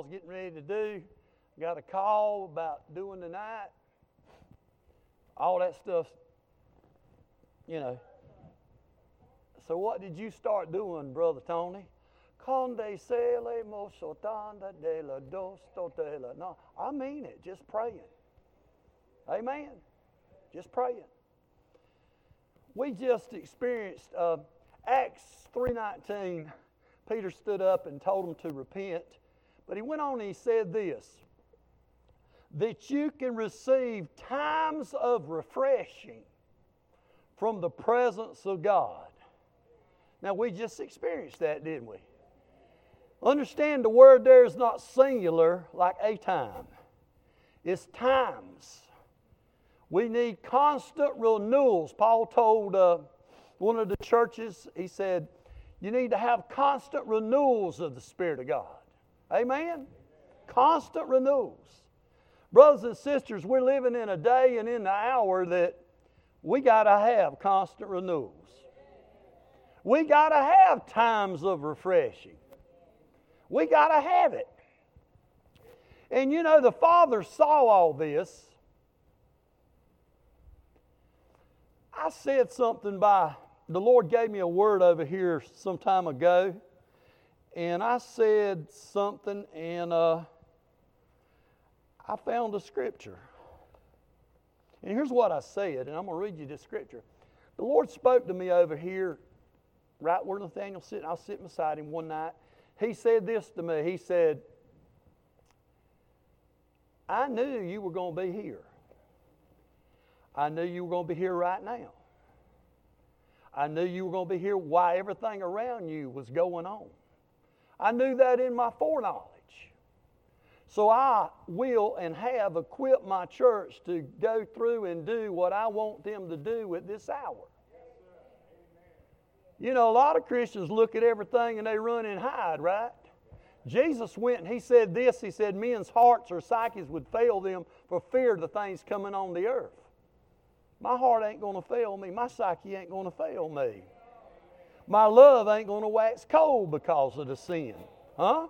was getting ready to do. Got a call about doing the night. All that stuff, you know. So what did you start doing, Brother Tony? Conde se le mosotanda de la dos totela. No, I mean it. Just praying. Amen. Just praying. We just experienced Acts 3:19. Peter stood up and told them to repent. But he went on and he said this, that you can receive times of refreshing from the presence of God. Now, we just experienced that, didn't we? Understand the word there is not singular like a time. It's times. We need constant renewals. Paul told one of the churches, he said, you need to have constant renewals of the Spirit of God. Amen? Constant renewals. Brothers and sisters, we're living in a day and in the hour that we got to have constant renewals. We got to have times of refreshing. We got to have it. And you know, the Father saw all this. I said something the Lord gave me a word over here some time ago. And I said something and I found a scripture. And here's what I said, and I'm going to read you this scripture. The Lord spoke to me over here, right where Nathaniel's sitting. I was sitting beside him one night. He said this to me. He said, I knew you were going to be here. I knew you were going to be here right now. I knew you were going to be here while everything around you was going on. I knew that in my foreknowledge. So I will and have equipped my church to go through and do what I want them to do at this hour. You know, a lot of Christians look at everything and they run and hide, right? Jesus went and he said this. He said, men's hearts or psyches would fail them for fear of the things coming on the earth. My heart ain't going to fail me. My psyche ain't going to fail me. My love ain't going to wax cold because of the sin. Huh?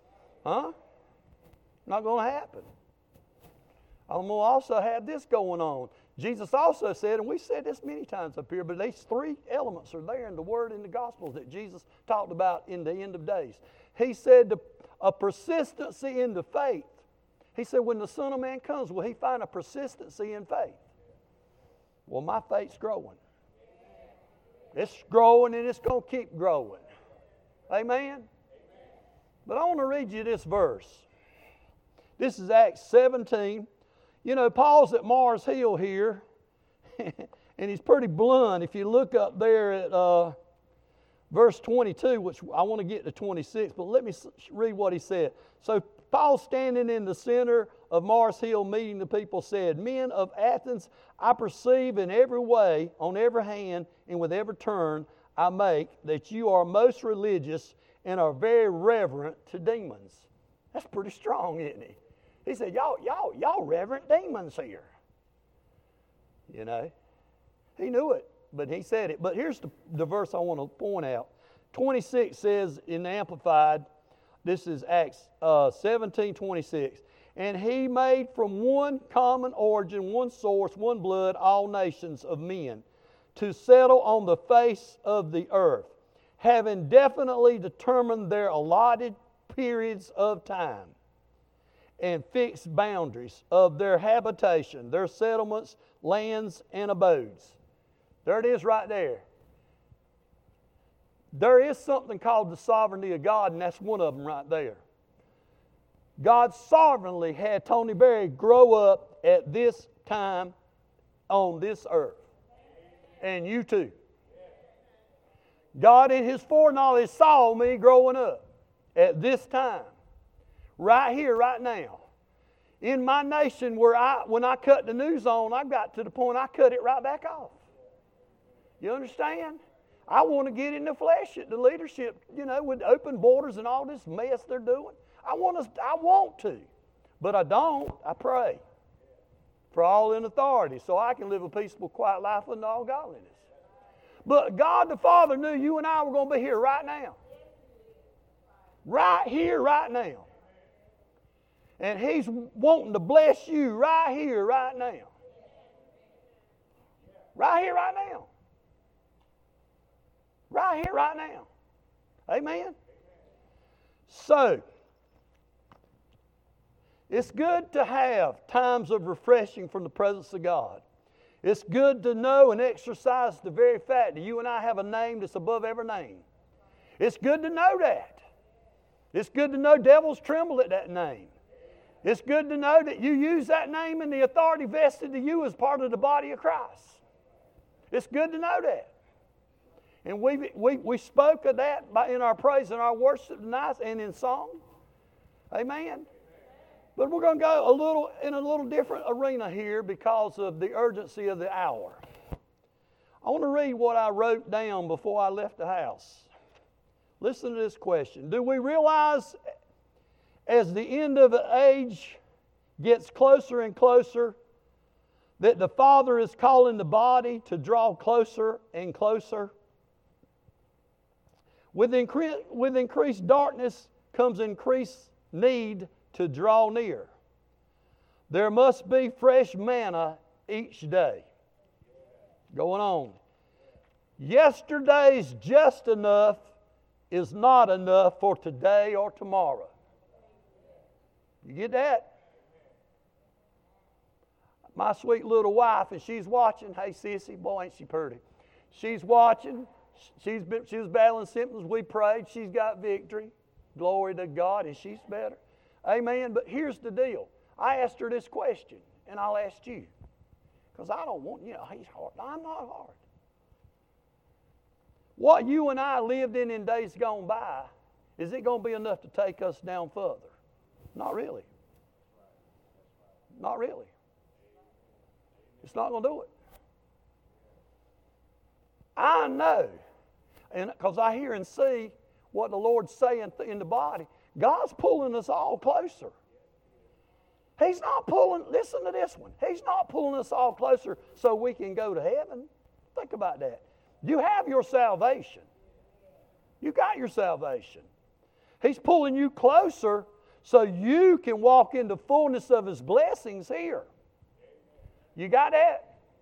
Not going to happen. I'm going to also have this going on. Jesus also said, and we said this many times up here, but these three elements are there in the Word and the Gospels that Jesus talked about in the end of days. He said a persistency in the faith. He said, when the Son of Man comes, will He find a persistency in faith? Well, my faith's growing. It's growing and it's going to keep growing. Amen? But I want to read you this verse. This is Acts 17. You know, Paul's at Mars Hill here, and he's pretty blunt. If you look up there at verse 22, which I want to get to 26, but let me read what he said. So Paul, standing in the center of Mars Hill, meeting the people, said, men of Athens, I perceive in every way, on every hand, and with every turn I make, that you are most religious and are very reverent to demons. That's pretty strong, isn't he? He said, y'all reverent demons here. You know, he knew it, but he said it. But here's the verse I want to point out. 26 says in the Amplified, this is Acts 17:26. And he made from one common origin, one source, one blood, all nations of men to settle on the face of the earth, having definitely determined their allotted periods of time and fixed boundaries of their habitation, their settlements, lands, and abodes. There it is right there. There is something called the sovereignty of God, and that's one of them right there. God sovereignly had Tony Berry grow up at this time on this earth. And you too. God in His foreknowledge saw me growing up at this time. Right here, right now. In my nation when I cut the news on, I got to the point I cut it right back off. You understand? I want to get in the flesh at the leadership, you know, with open borders and all this mess they're doing. I want to, but I don't. I pray for all in authority so I can live a peaceable, quiet life with all godliness. But God the Father knew you and I were going to be here right now. Right here, right now. And He's wanting to bless you right here, right now. Right here, right now. Right here, right now. Amen? So, it's good to have times of refreshing from the presence of God. It's good to know and exercise the very fact that you and I have a name that's above every name. It's good to know that. It's good to know devils tremble at that name. It's good to know that you use that name and the authority vested to you as part of the body of Christ. It's good to know that. And we spoke of that in our praise and our worship tonight and in song. Amen. But we're going to go in a little different arena here because of the urgency of the hour. I want to read what I wrote down before I left the house. Listen to this question. Do we realize as the end of the age gets closer and closer that the Father is calling the body to draw closer and closer? With increased darkness comes increased need to draw near. There must be fresh manna each day. Going on. Yesterday's just enough is not enough for today or tomorrow. You get that? My sweet little wife, and she's watching. Hey, sissy, boy, ain't she pretty. She's watching. She was battling symptoms. We prayed. She's got victory. Glory to God, and she's better. Amen. But here's the deal. I asked her this question, and I'll ask you. Because I don't want, he's hard. I'm not hard. What you and I lived in days gone by, is it going to be enough to take us down further? Not really. Not really. It's not going to do it. I know, and because I hear and see what the Lord's saying in the body, God's pulling us all closer. He's not pulling, listen to this one, He's not pulling us all closer so we can go to heaven. Think about that. You have your salvation. You got your salvation. He's pulling you closer so you can walk in the fullness of His blessings here. You got that?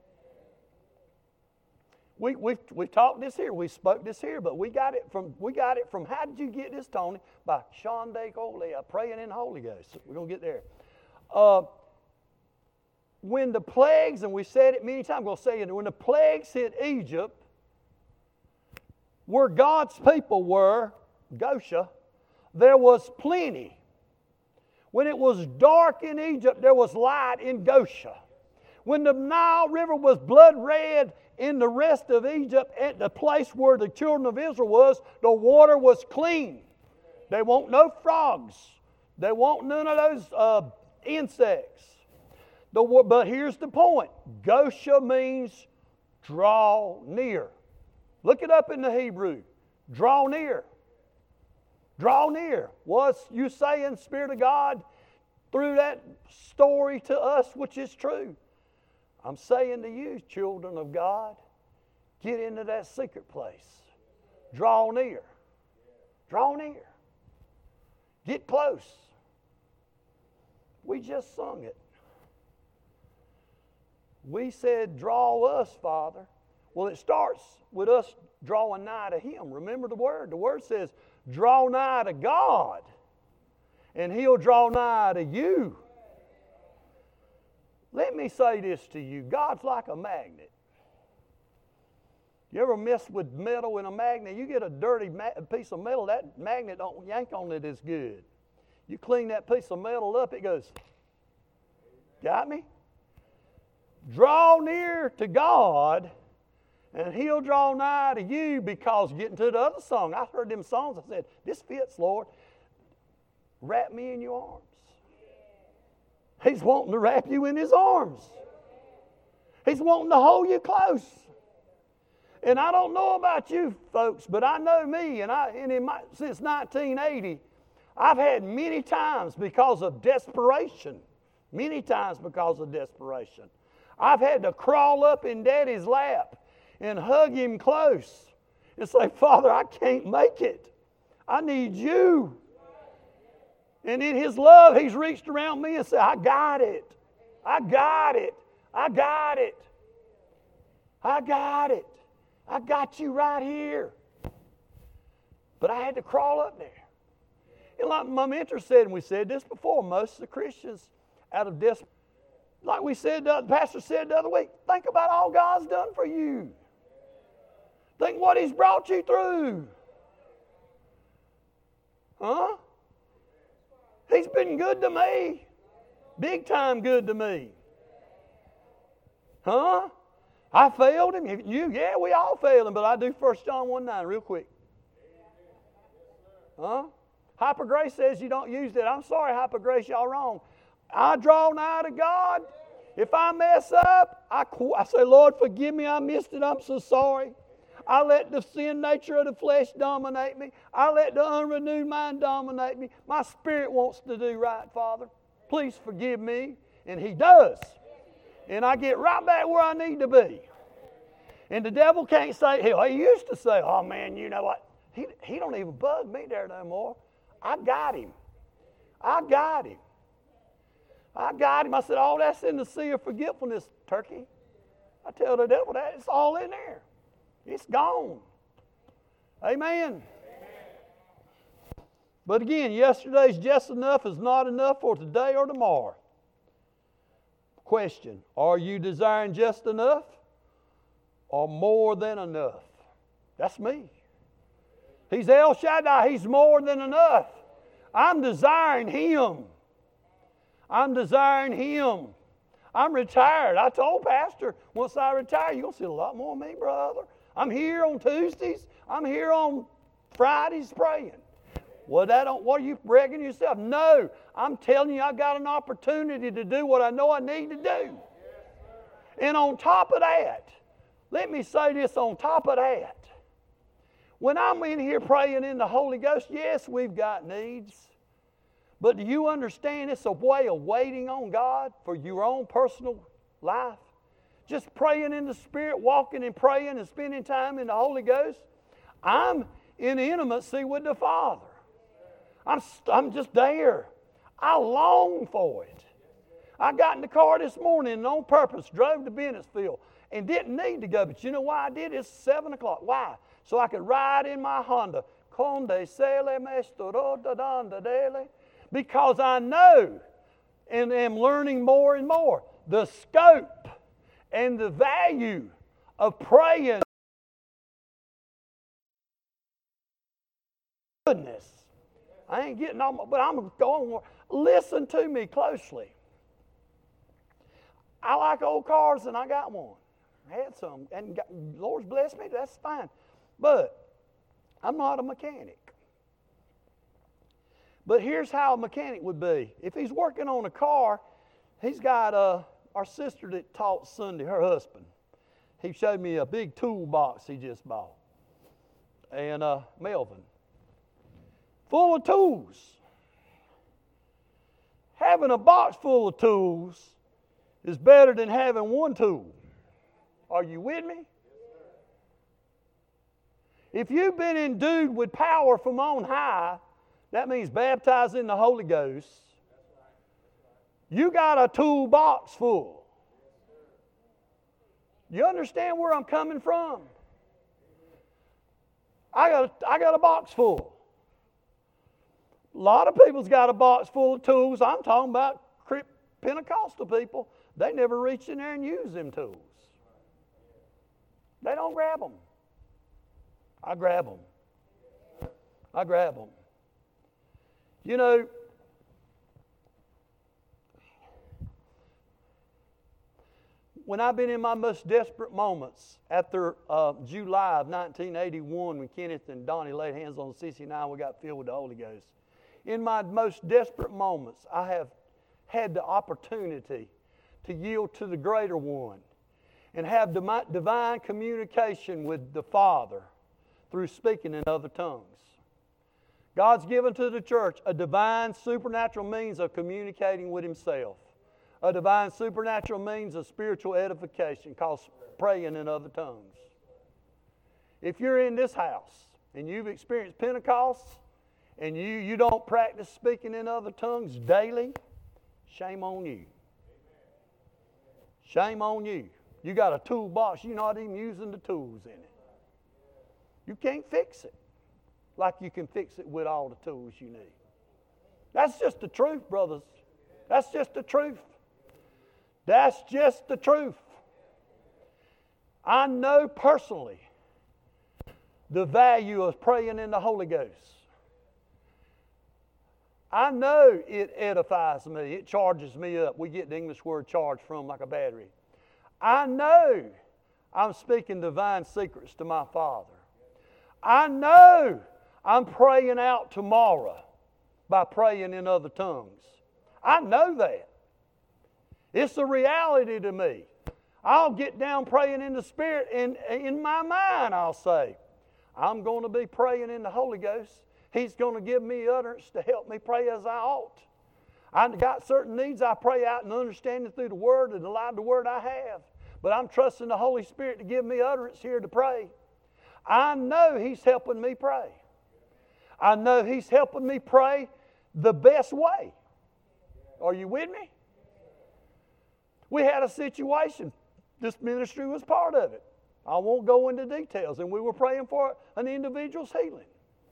We've talked this here. We spoke this here, but we got it from how did you get this, Tony? By Shonda Coley, praying in the Holy Ghost. We're going to get there. When the plagues, and we said it many times, I'm going to say it, when the plagues hit Egypt, where God's people were, Goshen, there was plenty. When it was dark in Egypt, there was light in Goshen. When the Nile River was blood red in the rest of Egypt, at the place where the children of Israel was, the water was clean. They want no frogs. They want none of those insects. But here's the point. Goshen means draw near. Look it up in the Hebrew. Draw near. Draw near. What's you saying, Spirit of God, through that story to us, which is true? I'm saying to you, children of God, get into that secret place. Draw near. Draw near. Get close. We just sung it. We said, draw us, Father. Well, it starts with us drawing nigh to Him. Remember the Word. The Word says, draw nigh to God, and He'll draw nigh to you. Let me say this to you. God's like a magnet. You ever mess with metal in a magnet? You get a dirty piece of metal, that magnet don't yank on it as good. You clean that piece of metal up, it goes, got me? Draw near to God, and He'll draw nigh to you, because getting to the other song, I heard them songs, I said, this fits, Lord. Wrap me in your arms. He's wanting to wrap you in His arms. He's wanting to hold you close. And I don't know about you folks, but I know me, since 1980, I've had many times because of desperation, I've had to crawl up in Daddy's lap and hug him close and say, Father, I can't make it. I need you. And in His love, He's reached around me and said, I got it. I got it. I got it. I got it. I got you right here. But I had to crawl up there. And like my mentor said, and we said this before, most of the Christians out of desperation, like we said, the pastor said the other week, think about all God's done for you. Think what He's brought you through. Huh? He's been good to me. Big time good to me. Huh? I failed Him. Yeah, we all failed Him, but I do 1 John 1:9 real quick. Huh? Hyper grace says you don't use that. I'm sorry, hyper grace, y'all wrong. I draw nigh to God. If I mess up, I say, Lord, forgive me. I missed it. I'm so sorry. I let the sin nature of the flesh dominate me. I let the unrenewed mind dominate me. My spirit wants to do right, Father. Please forgive me. And He does. And I get right back where I need to be. And the devil can't say, he used to say, oh man, you know what? He don't even bug me there no more. I got him. I got him. I got him. I said, oh, that's in the sea of forgetfulness, turkey. I tell the devil that. It's all in there. It's gone. Amen. But again, yesterday's just enough is not enough for today or tomorrow. Question, are you desiring just enough or more than enough? That's me. He's El Shaddai. He's more than enough. I'm desiring Him. I'm desiring Him. I'm retired. I told Pastor, once I retire, you're going to see a lot more of me, brother. I'm here on Tuesdays. I'm here on Fridays praying. Well, what are you bragging yourself? No, I'm telling you, I got an opportunity to do what I know I need to do. And on top of that, let me say this on top of that. When I'm in here praying in the Holy Ghost, yes, we've got needs. But do you understand it's a way of waiting on God for your own personal life? Just praying in the Spirit, walking and praying and spending time in the Holy Ghost. I'm in intimacy with the Father. I'm just there. I long for it. I got in the car this morning and on purpose drove to Bennettsville and didn't need to go. But you know why I did? It's 7 o'clock. Why? So I could ride in my Honda. Because I know and am learning more and more the scope and the value of praying. Goodness. I ain't getting on, but I'm going more. Listen to me closely. I like old cars and I got one. I had some. And the Lord's blessed me, that's fine. But I'm not a mechanic. But here's how a mechanic would be. If he's working on a car, he's got our sister that taught Sunday, her husband. He showed me a big toolbox he just bought. And Melvin. Full of tools. Having a box full of tools is better than having one tool. Are you with me? If you've been endued with power from on high, that means baptized in the Holy Ghost. You got a toolbox full. You understand where I'm coming from? I got a box full. A lot of people's got a box full of tools. I'm talking about Pentecostal people. They never reach in there and use them tools. They don't grab them. I grab them. I grab them. You know, when I've been in my most desperate moments, after July of 1981, when Kenneth and Donnie laid hands on Sissy and I, we got filled with the Holy Ghost. In my most desperate moments, I have had the opportunity to yield to the greater one and have divine communication with the Father through speaking in other tongues. God's given to the church a divine supernatural means of communicating with Himself, a divine supernatural means of spiritual edification called praying in other tongues. If you're in this house and you've experienced Pentecost and you don't practice speaking in other tongues daily, shame on you. Shame on you. You got a toolbox, you're not even using the tools in it. You can't fix it like you can fix it with all the tools you need. That's just the truth, brothers. That's just the truth. That's just the truth. I know personally the value of praying in the Holy Ghost. I know it edifies me. It charges me up. We get the English word charge from like a battery. I know I'm speaking divine secrets to my Father. I know I'm praying out tomorrow by praying in other tongues. I know that. It's a reality to me. I'll get down praying in the Spirit, and in my mind I'll say, I'm going to be praying in the Holy Ghost. He's going to give me utterance to help me pray as I ought. I've got certain needs I pray out and understanding through the Word and allow the Word I have. But I'm trusting the Holy Spirit to give me utterance here to pray. I know He's helping me pray. I know He's helping me pray the best way. Are you with me? We had a situation. This ministry was part of it. I won't go into details. And we were praying for an individual's healing.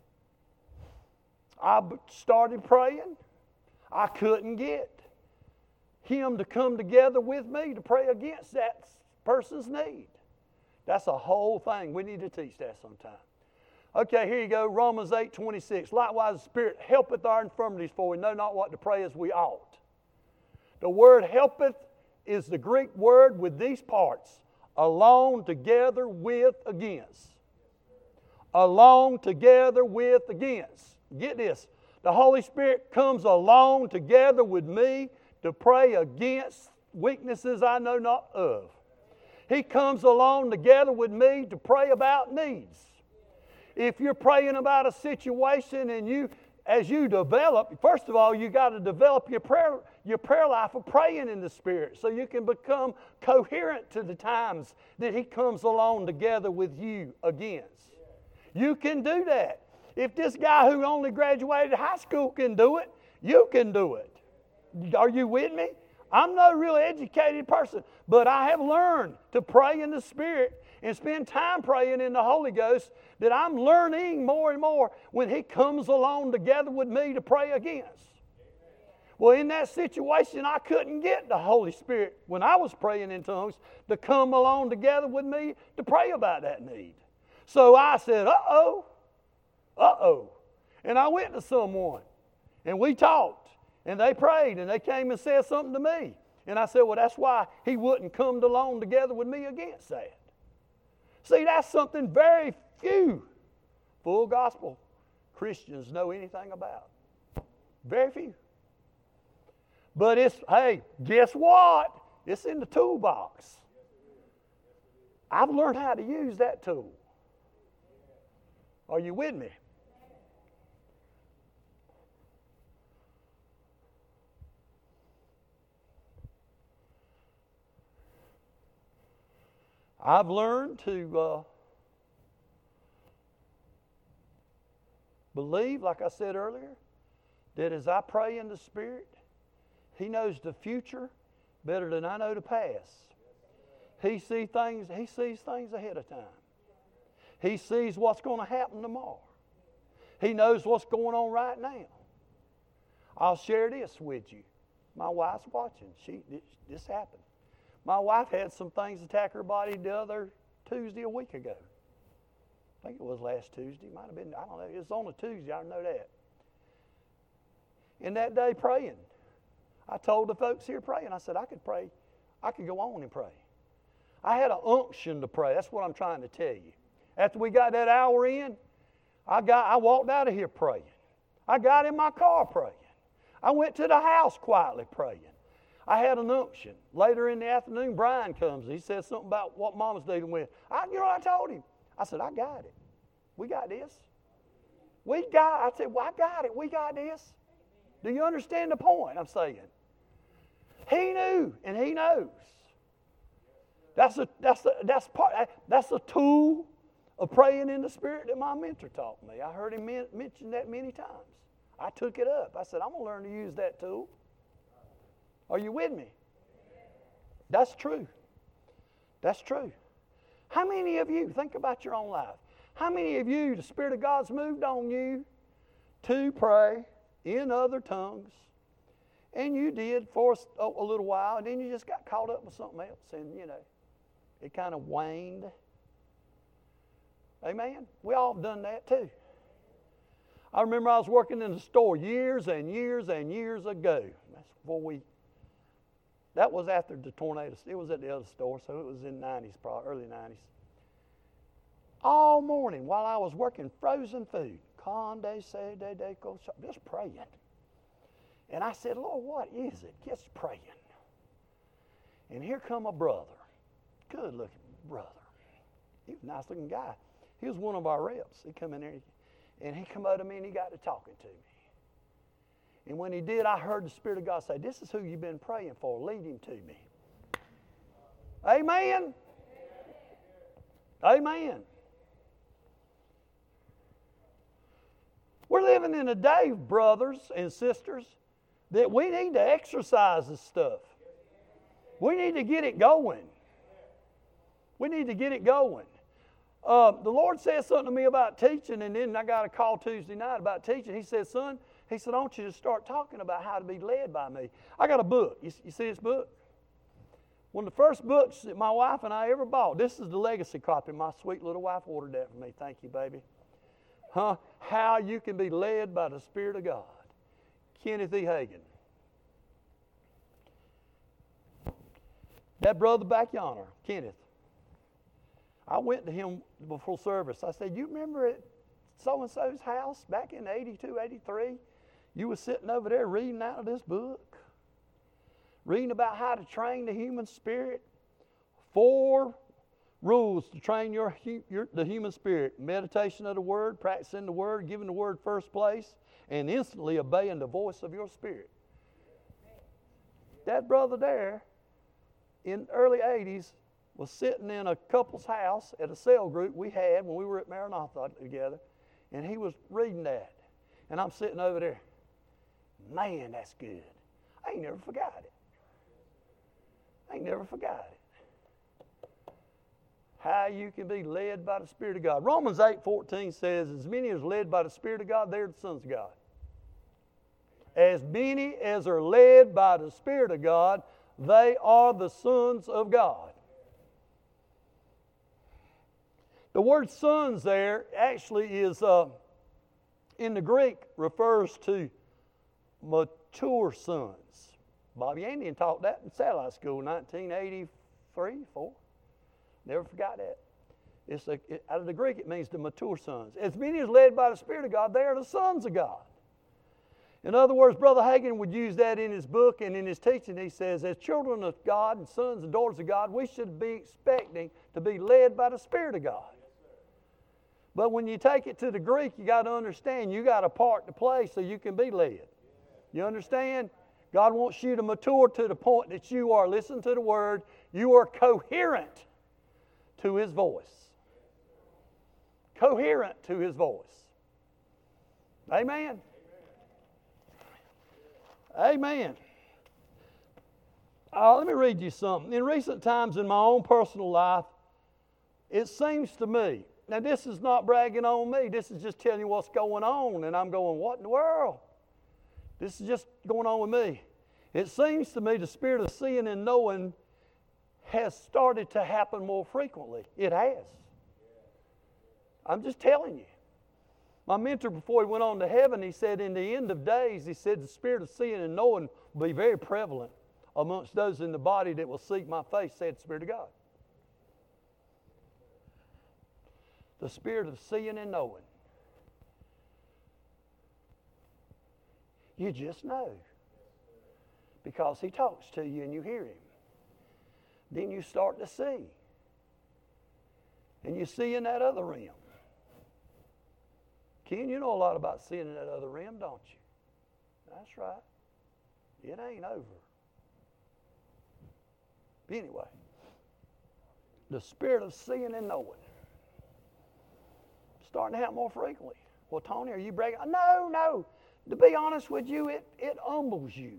I started praying. I couldn't get him to come together with me to pray against that person's need. That's a whole thing. We need to teach that sometime. Okay, here you go. Romans 8:26. Likewise, the Spirit helpeth our infirmities, for we know not what to pray as we ought. The word helpeth is the Greek word with these parts. Along, together, with, against. Along, together, with, against. Get this. The Holy Spirit comes along together with me to pray against weaknesses I know not of. He comes along together with me to pray about needs. If you're praying about a situation and as you develop, first of all, you got to develop your prayer life of praying in the Spirit so you can become coherent to the times that He comes along together with you against. You can do that. If this guy who only graduated high school can do it, you can do it. Are you with me? I'm no real educated person, but I have learned to pray in the Spirit and spend time praying in the Holy Ghost that I'm learning more and more when He comes along together with me to pray against. Well, in that situation, I couldn't get the Holy Spirit when I was praying in tongues to come along together with me to pray about that need. So I said, uh-oh. And I went to someone, and we talked, and they prayed, and they came and said something to me. And I said, well, that's why He wouldn't come along together with me against that. See, that's something very few full gospel Christians know anything about. Very few. But hey, guess what? It's in the toolbox. I've learned how to use that tool. Are you with me? I've learned to believe, like I said earlier, that as I pray in the Spirit, He knows the future better than I know the past. He sees things ahead of time. He sees what's going to happen tomorrow. He knows what's going on right now. I'll share this with you. My wife's watching. This happened. My wife had some things attack her body the other Tuesday a week ago. I think it was last Tuesday. Might have been, I don't know. It was on a Tuesday, I know that. And that day praying, I told the folks here praying, I said I could pray. I could go on and pray. I had an unction to pray. That's what I'm trying to tell you. After we got that hour in, I walked out of here praying. I got in my car praying. I went to the house quietly praying. I had an unction. Later in the afternoon, Brian comes. He said something about what Mama's dealing with. You know what I told him? I said, I got it. We got this. I said, well, I got it. We got this. Do you understand the point I'm saying? He knew, and He knows. That's a tool of praying in the Spirit that my mentor taught me. I heard him mention that many times. I took it up. I said, I'm going to learn to use that tool. Are you with me? That's true. That's true. How many of you, think about your own life, how many of you, the Spirit of God's moved on you to pray in other tongues, and you did for a little while, and then you just got caught up with something else, and, it kind of waned. Amen? We all have done that too. I remember I was working in the store years and years and years ago. That's before that was after the tornado. It was at the other store, so it was in the 90s, probably early 90s. All morning while I was working frozen food, just praying. And I said, Lord, what is it? Just praying. And here come a brother, good looking brother. He was a nice looking guy. He was one of our reps. He come in there and he come up to me and he got to talking to me. And when he did, I heard the Spirit of God say, this is who you've been praying for. Lead him to me. Amen? Amen. We're living in a day, brothers and sisters, that we need to exercise this stuff. We need to get it going. We need to get it going. The Lord said something to me about teaching, and then I got a call Tuesday night about teaching. He said, son, I want you to start talking about how to be led by me. I got a book. You see this book? One of the first books that my wife and I ever bought. This is the legacy copy. My sweet little wife ordered that for me. Thank you, baby. How you can be led by the Spirit of God. Kenneth E. Hagin. That brother back yonder, Kenneth. I went to him before service. I said, you remember at so-and-so's house back in 82, 83? You were sitting over there reading out of this book, reading about how to train the human spirit. 4 rules to train the human spirit. Meditation of the Word, practicing the Word, giving the Word first place, and instantly obeying the voice of your spirit. That brother there, in the early 80s, was sitting in a couple's house at a cell group we had when we were at Maranatha together, and he was reading that. And I'm sitting over there. Man, that's good. I ain't never forgot it. How you can be led by the Spirit of God. Romans 8:14 says, as many as are led by the Spirit of God, they're the sons of God. As many as are led by the Spirit of God, they are the sons of God. The word sons there actually is, in the Greek, refers to mature sons. Bobby Andian taught that in satellite school, 1983, 4. Never forgot that. Out of the Greek, it means the mature sons. As many as led by the Spirit of God, they are the sons of God. In other words, Brother Hagin would use that in his book and in his teaching. He says, as children of God and sons and daughters of God, we should be expecting to be led by the Spirit of God. But when you take it to the Greek, you got to understand, you got a part to play so you can be led. You understand? God wants you to mature to the point that you are, listen to the word, you are coherent to His voice. Coherent to His voice. Amen. Amen. Let me read you something. In recent times in my own personal life, it seems to me, now this is not bragging on me, this is just telling you what's going on, and I'm going, what in the world? This is just going on with me. It seems to me the spirit of seeing and knowing has started to happen more frequently. It has. I'm just telling you. My mentor, before he went on to heaven, he said, in the end of days, he said, the spirit of seeing and knowing will be very prevalent amongst those in the body that will seek my face, said the Spirit of God. The spirit of seeing and knowing. You just know. Because He talks to you and you hear Him. Then you start to see. And you see in that other realm. Ken, you know a lot about seeing in that other realm, don't you? That's right. It ain't over. But anyway, the spirit of seeing and knowing. starting to happen more frequently. Well, Tony, are you bragging? No. To be honest with you, it humbles you.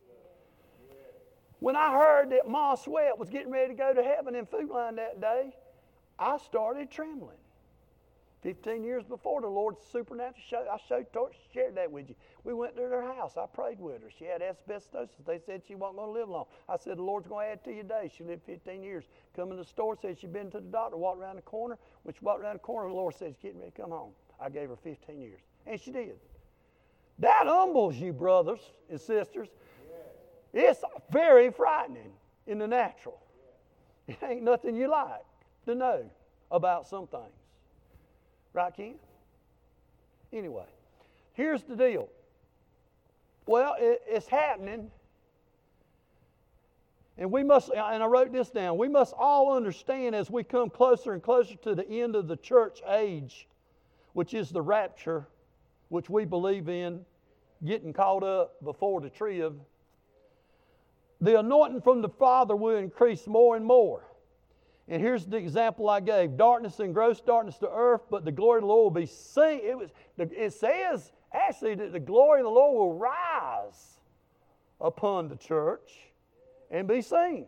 When I heard that Ma Sweat was getting ready to go to heaven in Food Line that day, I started trembling. 15 years before, the Lord's supernatural shared that with you. We went to their house. I prayed with her. She had asbestosis. They said she wasn't going to live long. I said, the Lord's going to add to your days. She lived 15 years. Come in the store, said she'd been to the doctor, walked around the corner. When she walked around the corner, the Lord said, she's getting ready to come home. I gave her 15 years. And she did. That humbles you, brothers and sisters. It's very frightening in the natural. It ain't nothing you like to know about some things. Right, Ken? Anyway, here's the deal. Well, it's happening. And we must, and I wrote this down, we must all understand as we come closer and closer to the end of the church age, which is the rapture, which we believe in, getting caught up before the trib, the anointing from the Father will increase more and more. And here's the example I gave. Darkness and gross darkness to earth, but the glory of the Lord will be seen. It says actually that the glory of the Lord will rise upon the church and be seen.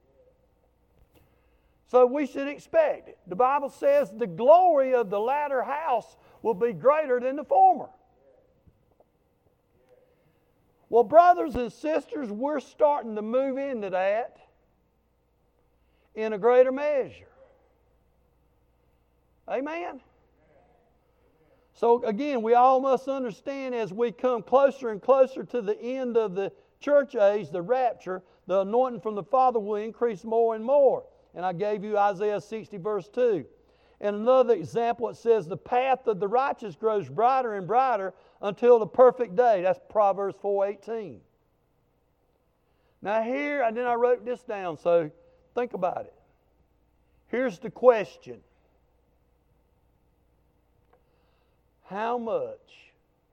So we should expect it. The Bible says the glory of the latter house will be greater than the former. Well, brothers and sisters, we're starting to move into that in a greater measure. Amen? So again, we all must understand as we come closer and closer to the end of the church age, the rapture, the anointing from the Father will increase more and more. And I gave you Isaiah 60 verse 2. And another example, it says, the path of the righteous grows brighter and brighter until the perfect day. That's Proverbs 4:18. Now here, and then I wrote this down, so think about it. Here's the question. How much,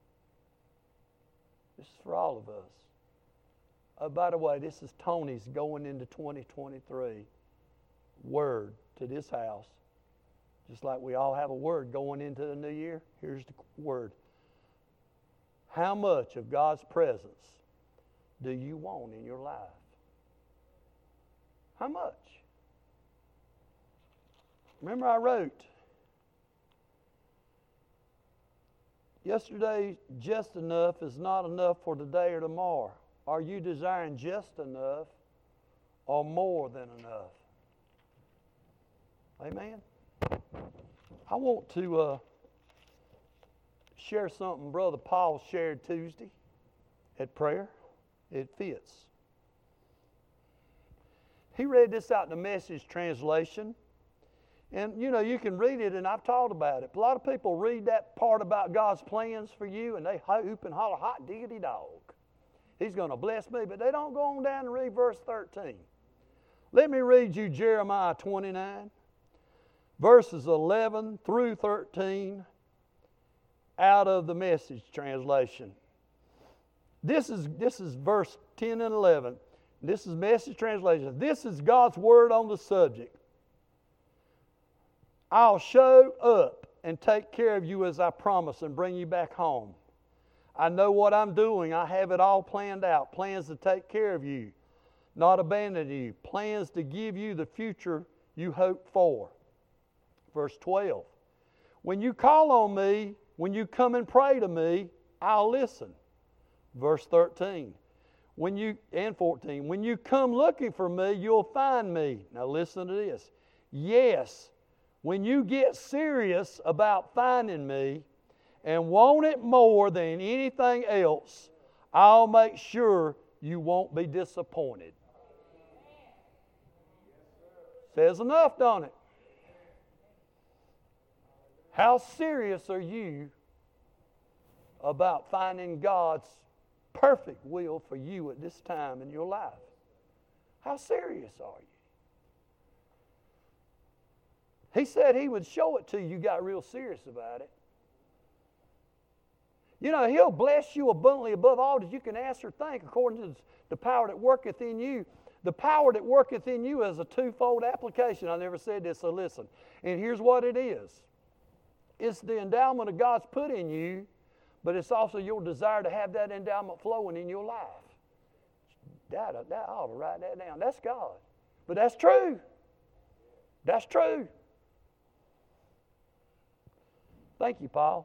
this is for all of us. Oh, by the way, this is Tony's going into 2023 word to this house. Just like we all have a word going into the new year, here's the word. How much of God's presence do you want in your life? How much? Remember I wrote, yesterday just enough is not enough for today or tomorrow. Are you desiring just enough or more than enough? Amen? I want to share something Brother Paul shared Tuesday at prayer. It fits. He read this out in the Message translation. And, you can read it, and I've taught about it. A lot of people read that part about God's plans for you, and they hoop and holler, hot diggity dog. He's going to bless me. But they don't go on down and read verse 13. Let me read you Jeremiah 29. Verses 11 through 13 out of the Message translation. This is verse 10 and 11. This is Message translation. This is God's word on the subject. I'll show up and take care of you as I promised and bring you back home. I know what I'm doing. I have it all planned out. Plans to take care of you, not abandon you. Plans to give you the future you hope for. Verse 12, when you call on me, when you come and pray to me, I'll listen. Verse 13, and 14, when you come looking for me, you'll find me. Now listen to this. Yes, when you get serious about finding me and want it more than anything else, I'll make sure you won't be disappointed. Says enough, don't it? How serious are you about finding God's perfect will for you at this time in your life? How serious are you? He said He would show it to you. You got real serious about it. He'll bless you abundantly above all that you can ask or think according to the power that worketh in you. The power that worketh in you is a twofold application. I never said this, so listen. And here's what it is. it's the endowment of God's put in you, but it's also your desire to have that endowment flowing in your life. That ought to write that down. That's God. But that's true. That's true. Thank you, Paul.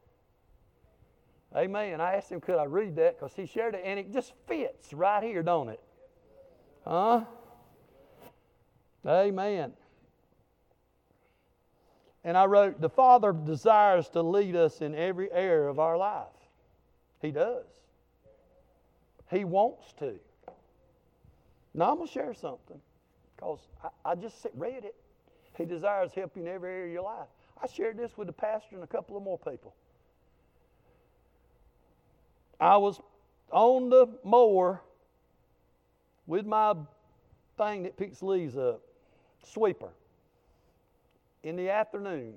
Amen. I asked him, could I read that? Because he shared it, and it just fits right here, don't it? Huh? Amen. And I wrote, the Father desires to lead us in every area of our life. He does. He wants to. Now I'm going to share something, because I just read it. He desires help you in every area of your life. I shared this with the pastor and a couple of more people. I was on the mower with my thing that picks leaves up, sweeper, in the afternoon.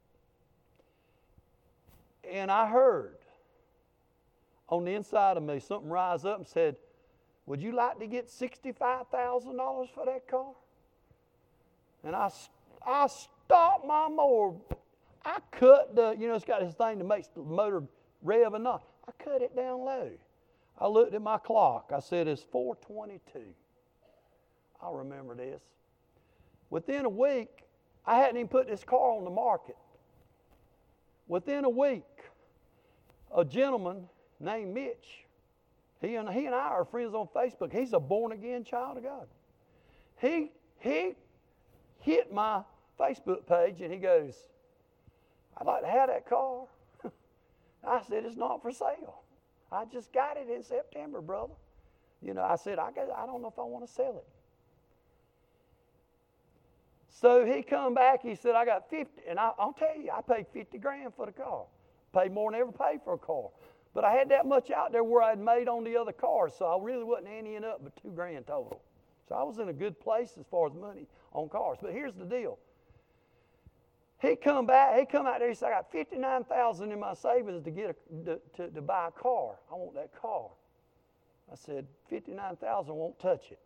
And I heard on the inside of me something rise up and said, would you like to get $65,000 for that car? And I stopped my mower. I cut the, it's got this thing that makes the motor rev and not. I cut it down low. I looked at my clock. I said, it's 4:22. I'll remember this. Within a week, I hadn't even put this car on the market. Within a week, a gentleman named Mitch, he and I are friends on Facebook. He's a born-again child of God. He hit my Facebook page and he goes, I'd like to have that car. I said, it's not for sale. I just got it in September, brother. I said, I don't know if I want to sell it. So he come back, he said, I got 50, and I'll tell you, I paid $50,000 for the car. Paid more than I ever paid for a car. But I had that much out there where I'd made on the other cars, so I really wasn't anteing up but $2,000 total. So I was in a good place as far as money on cars. But here's the deal. He come out there, he said, I got $59,000 in my savings to buy a car. I want that car. I said, $59,000 won't touch it.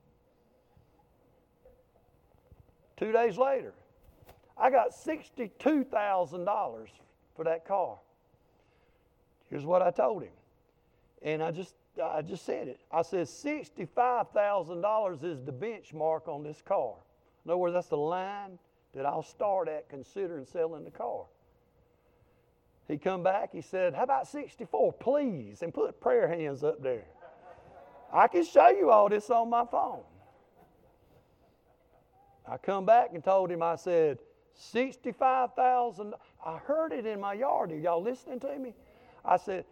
2 days later, I got $62,000 for that car. Here's what I told him. And I just said it. I said, $65,000 is the benchmark on this car. In other words, that's the line that I'll start at considering selling the car. He come back, he said, how about 64, please? And put prayer hands up there. I can show you all this on my phone. I come back and told him, I said, $65,000. I heard it in my yard. Are y'all listening to me? I said,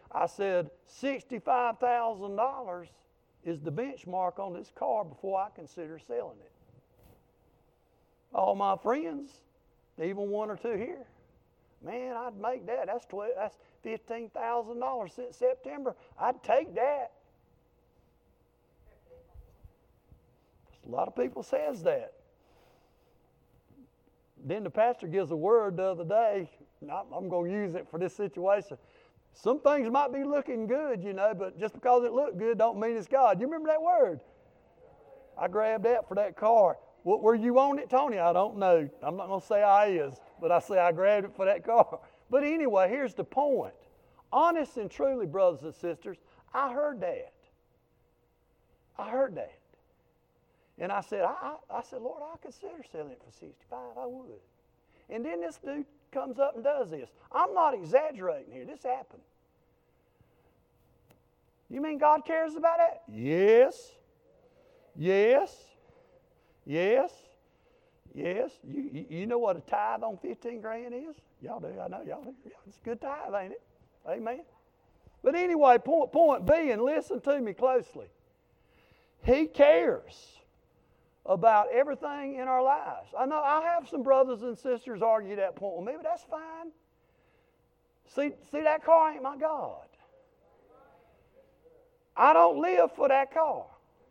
$65,000 is the benchmark on this car before I consider selling it. All my friends, even one or two here, man, I'd make that. That's $15,000 since September. I'd take that. A lot of people says that. Then the pastor gives a word the other day. I'm going to use it for this situation. Some things might be looking good, but just because it looked good don't mean it's God. You remember that word? I grabbed that for that car. What were you on it, Tony? I don't know. I'm not going to say I is, but I say I grabbed it for that car. But anyway, here's the point. Honest and truly, brothers and sisters, I heard that. And I said, I said, Lord, I'll consider selling it for 65. I would. And then this dude comes up and does this. I'm not exaggerating here. This happened. You mean God cares about that? Yes. Yes. Yes. Yes. You know what a tithe on $15,000 is? Y'all do. I know y'all do. It's a good tithe, ain't it? Amen. But anyway, point being, listen to me closely. He cares about everything in our lives. I know I have some brothers and sisters argue that point with me, but that's fine. See, that car ain't my God. I don't live for that car.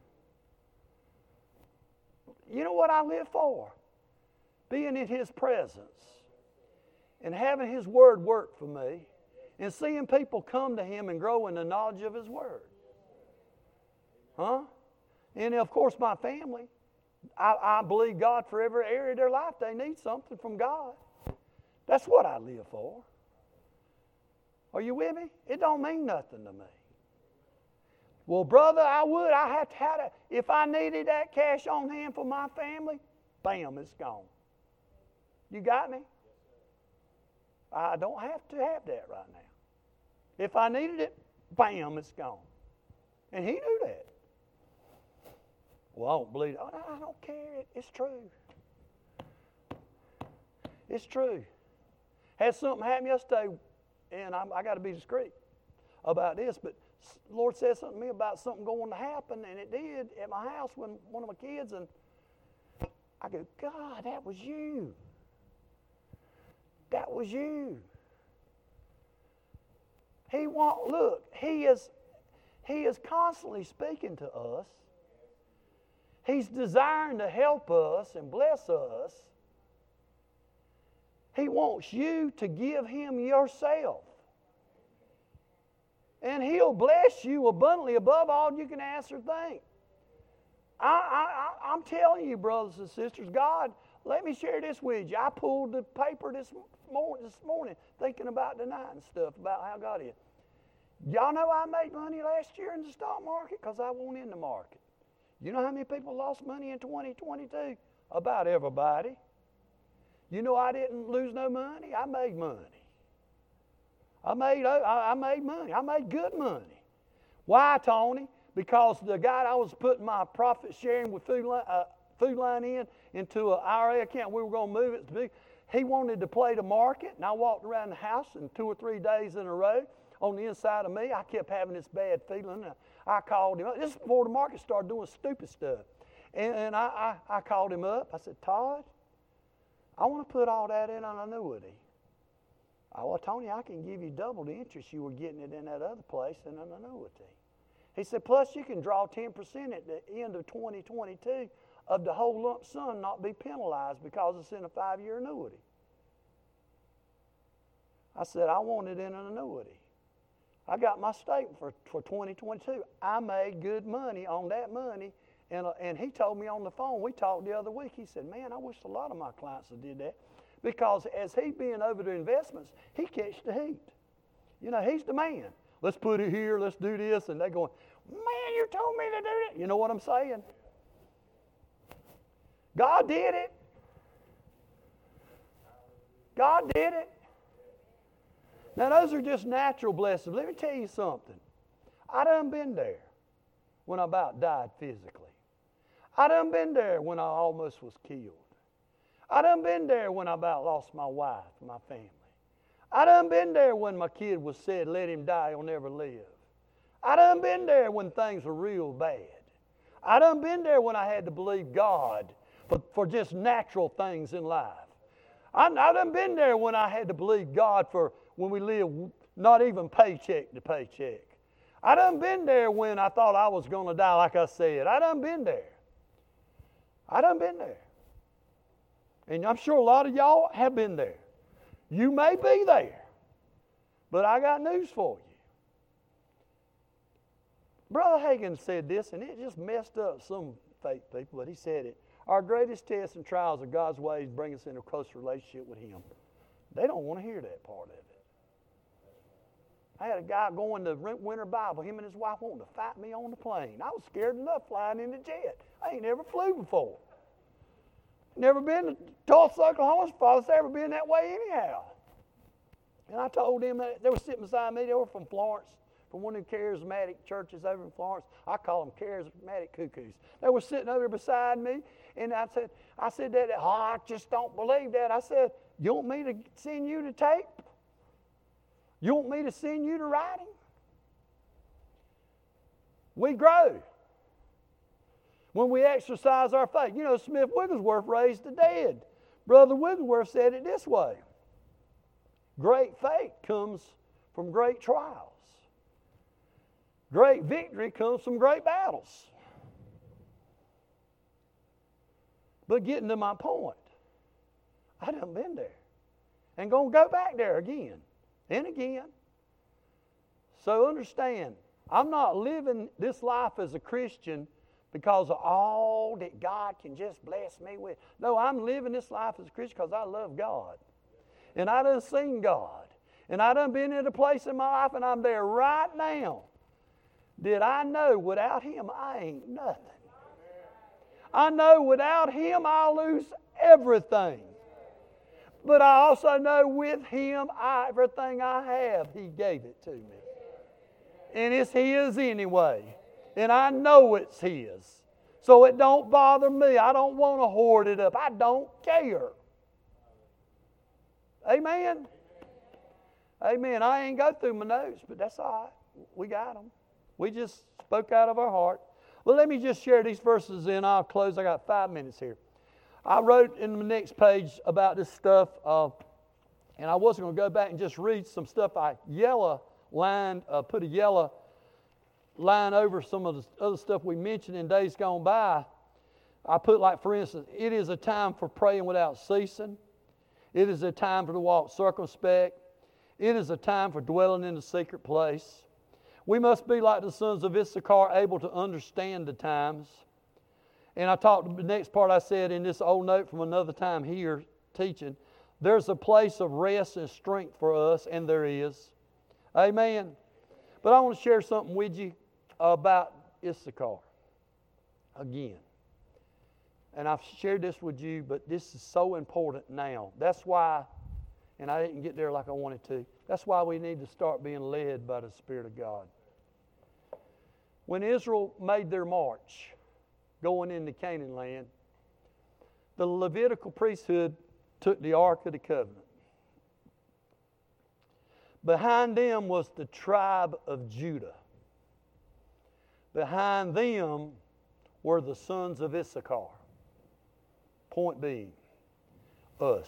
You know what I live for? Being in His presence and having His Word work for me and seeing people come to Him and grow in the knowledge of His Word. Huh? And of course my family. I believe God for every area of their life. They need something from God. That's what I live for. Are you with me? It don't mean nothing to me. Well, brother, I have to have it. If I needed that cash on hand for my family, bam, it's gone. You got me? I don't have to have that right now. If I needed it, bam, it's gone. And he knew that. Well, I don't believe it. Oh, no, I don't care. It's true. It's true. Had something happen yesterday, and I got to be discreet about this, but the Lord said something to me about something going to happen, and it did at my house when one of my kids, and I go, God, that was you. That was you. He is constantly speaking to us. He's desiring to help us and bless us. He wants you to give Him yourself. And He'll bless you abundantly above all you can ask or think. I'm telling you, brothers and sisters, God, let me share this with you. I pulled the paper this morning thinking about tonight and stuff, about how God is. Y'all know I made money last year in the stock market because I wasn't in the market. You know how many people lost money in 2022? About everybody. You know I didn't lose no money. I made money. I made money. I made good money. Why, Tony? Because the guy I was putting my profit sharing with Food Line into an IRA account, we were going to move it to be. He wanted to play the market, and I walked around the house, and 2 or 3 days in a row, on the inside of me, I kept having this bad feeling. I called him up. This is before the market started doing stupid stuff. And I called him up. I said, Todd, I want to put all that in an annuity. Well, Tony, I can give you double the interest you were getting it in that other place in an annuity. He said, plus you can draw 10% at the end of 2022 of the whole lump sum, not be penalized because it's in a 5-year annuity. I said, I want it in an annuity. I got my statement for 2022. I made good money on that money. And he told me on the phone, we talked the other week, he said, man, I wish a lot of my clients had did that. Because as he being over the investments, he catch the heat. You know, he's the man. Let's put it here, let's do this. And they're going, man, you told me to do it. You know what I'm saying? God did it. God did it. Now, those are just natural blessings. Let me tell you something. I done been there when I about died physically. I done been there when I almost was killed. I done been there when I about lost my wife, my family. I done been there when my kid was said, let him die, he'll never live. I done been there when things were real bad. I done been there when I had to believe God for just natural things in life. I done been there when I had to believe God for when we live not even paycheck to paycheck. I done been there when I thought I was going to die, like I said. I done been there. I done been there. And I'm sure a lot of y'all have been there. You may be there, but I got news for you. Brother Hagin said this, and it just messed up some faith people, but he said it. Our greatest tests and trials of God's ways bring us into a closer relationship with Him. They don't want to hear that part of it. I had a guy going to Winter Bible, him and his wife wanting to fight me on the plane. I was scared enough flying in the jet. I ain't never flew before. Never been to Tulsa, Oklahoma. Father's ever been that way anyhow. And I told them that they were sitting beside me. They were from Florence, from one of the charismatic churches over in Florence. I call them charismatic cuckoos. They were sitting over beside me, and I said that, I just don't believe that. I said, you want me to send you the tape? You want me to send you the writing? We grow when we exercise our faith. You know, Smith Wigglesworth raised the dead. Brother Wigglesworth said it this way. Great faith comes from great trials. Great victory comes from great battles. But getting to my point, I done been there. And going to go back there again and again. So understand, I'm not living this life as a Christian because of all that God can just bless me with. No, I'm living this life as a Christian because I love God. And I done seen God. And I done been in a place in my life, and I'm there right now. Did I know without Him I ain't nothing? I know without Him I'll lose everything. But I also know with Him, everything I have, He gave it to me. And it's His anyway. And I know it's His. So it don't bother me. I don't want to hoard it up. I don't care. Amen? Amen. I ain't go through my notes, but that's all right. We got them. We just spoke out of our heart. Well, let me just share these verses and I'll close. I got 5 minutes here. I wrote in the next page about this stuff, and I wasn't going to go back and just read some stuff. I put a yellow line over some of the other stuff we mentioned in days gone by. I put, like, for instance, it is a time for praying without ceasing. It is a time to walk circumspect. It is a time for dwelling in the secret place. We must be like the sons of Issachar, able to understand the times. And I talked, the next part I said in this old note from another time here teaching, there's a place of rest and strength for us, and there is. Amen. But I want to share something with you about Issachar again. And I've shared this with you, but this is so important now. That's why, and I didn't get there like I wanted to, that's why we need to start being led by the Spirit of God. When Israel made their march, going into Canaan land, the Levitical priesthood took the Ark of the Covenant. Behind them was the tribe of Judah. Behind them were the sons of Issachar. Point being, us.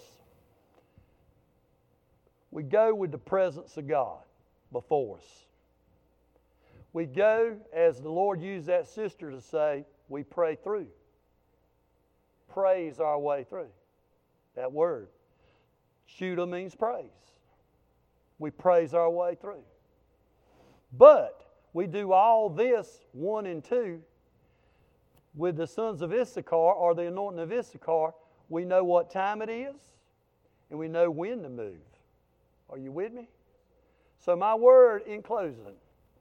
We go with the presence of God before us. We go, as the Lord used that sister to say, we pray through. Praise our way through. That word. Judah means praise. We praise our way through. But we do all this, 1 and 2, with the sons of Issachar, or the anointing of Issachar. We know what time it is, and we know when to move. Are you with me? So my word in closing,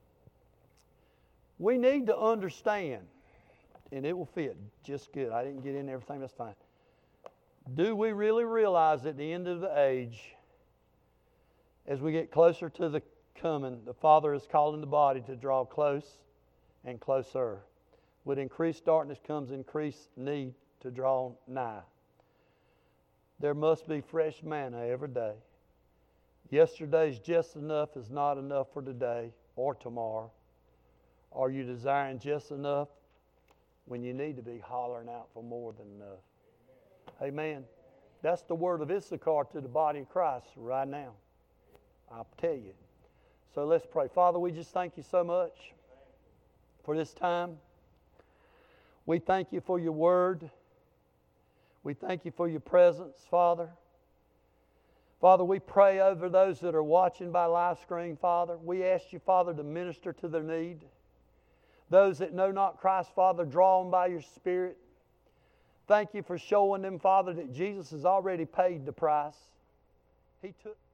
we need to understand, and it will fit just good. I didn't get in everything, that's fine. Do we really realize at the end of the age, as we get closer to the coming, the Father is calling the body to draw close and closer. With increased darkness comes increased need to draw nigh. There must be fresh manna every day. Yesterday's just enough is not enough for today or tomorrow. Are you desiring just enough when you need to be hollering out for more than enough? Amen. That's the word of Issachar to the body of Christ right now. I'll tell you. So let's pray. Father, we just thank you so much for this time. We thank you for your word. We thank you for your presence, Father. Father, we pray over those that are watching by live screen, Father. We ask you, Father, to minister to their need. Those that know not Christ, Father, draw them by your Spirit. Thank you for showing them, Father, that Jesus has already paid the price. He took...